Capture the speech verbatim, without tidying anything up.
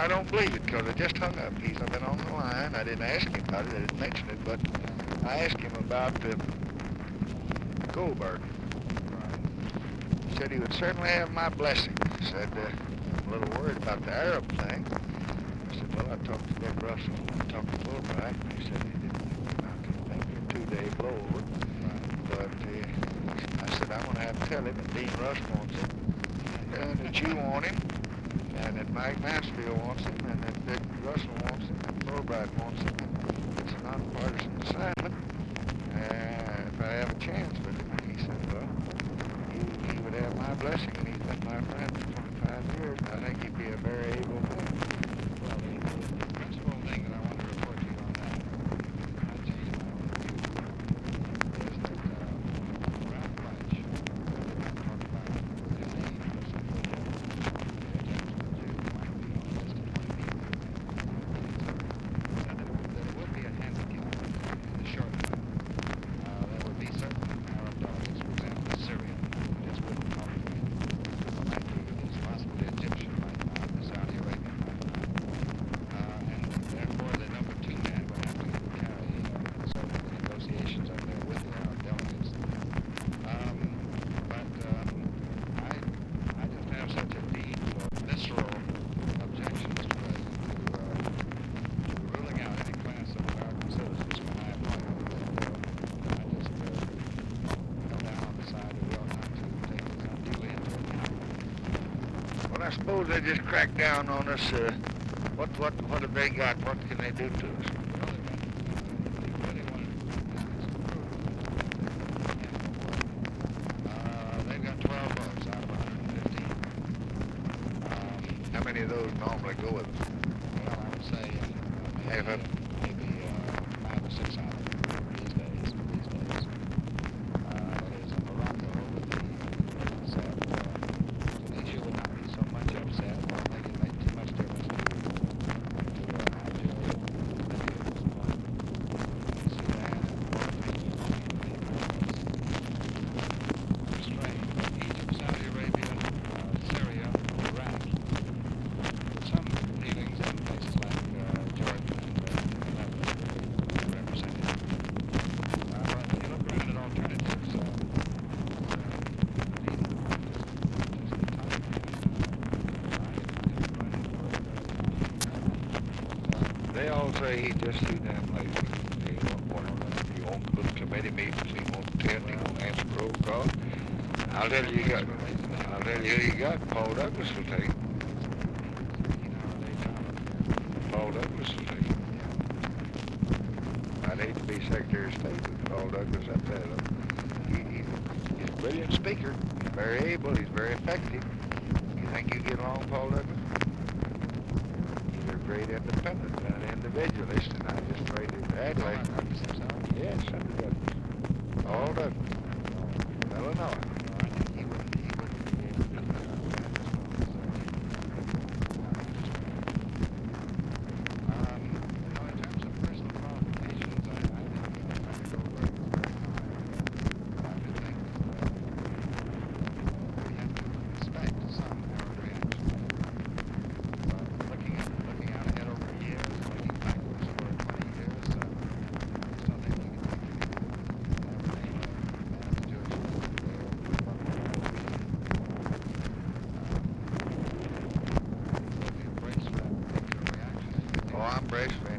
I don't believe it because I just hung up. He's been on the line. I didn't ask him about it. I didn't mention it, but I asked him about the Goldberg. He said he would certainly have my blessing. He said, uh, I'm a little worried about the Arab thing. I said, well, I talked to Dick Russell. I talked to Fulbright. He said he didn't, I could make a two-day blowover. But uh, I said, I'm going to have to tell him that Dean Rush wants him, and that you want him, and that Mike Mansfield wants him, and that Dick Russell wants him, and Fulbright wants him. And it's a nonpartisan assignment. Uh, if I have a chance with him, he said, well, he, he would have my blessing, and he's been my friend for twenty-five years, and I think he'd be a very able man. Well, the, the principal thing that I want to report to you on that, I changed my own view, is that uh, Ralph Bunch, talked about the name of some of the attempts to do might be on a list of twenty people. Said that it would, there would be a handicap in the short run. Uh, there would be certain Arab dollars, for example, Syria, who just wouldn't come in. Might be, it's possibly Egyptian right now, the Saudi Arabian right now. Uh, and therefore the number two man would have to carry uh, certain negotiations out there with the Arab delegates. Um, but um, I, I just have such a deep, uh, visceral objection, Mister President, to, uh, to ruling out any class of American citizens when I appoint them. That, uh, I just uh, come down on the side of we ought not to take this unduly into account. Well, I suppose they just crack down on us. Uh, what, what, what have they got? What can they do to us? Well, they've got, uh, they really wanted to uh, they've got twelve votes out of one hundred fifteen. Um, How many of those normally go with us? well, I would say uh, Half maybe, of maybe uh, five or six out of them these days. These days, uh, that is, in Morocco would be upset. Uh, Tunisia would not be so much upset. I don't think it made too much difference to, to uh, Algeria, Libya at this point, Sudan, and Mauritania. Restrained, but Egypt, Saudi Arabia, uh, Syria, Iraq, with some feelings in places like uh, Jordan and uh, Lebanon would be represented. Uh, but if you look around at alternatives, uh, uh, indeed, just, just the time. They all say he's just too damn lazy. He won't want to, he won't go to committee meetings, he won't attend, he won't answer roll call. I'll tell you, you got, I'll tell you who you got, Paul Douglas will take. Paul Douglas will take. I'd hate to be Secretary of State with Paul Douglas up there, though. He, he's, a, he's a brilliant speaker, he's very able, he's very effective. You think you get along with Paul Douglas? He's a great independent and an individualist, and I just pray to add like, yes, Senator Douglas. Paul Douglas, Illinois. I think he wouldn't, he wouldn't be able to do that at this moment, so. Um, you know, in terms of personal qualifications, I, I think uh, Mister Goldberg is very high. I would think that uh, we have to expect some Arab reaction. But looking at, looking out ahead over years, looking backwards over twenty years, uh, I just don't think we can think we can ever name a man of the Jewish faith today or put him up on the whole meeting. Um, will we embrace that particular reaction? Oh, I'm braced for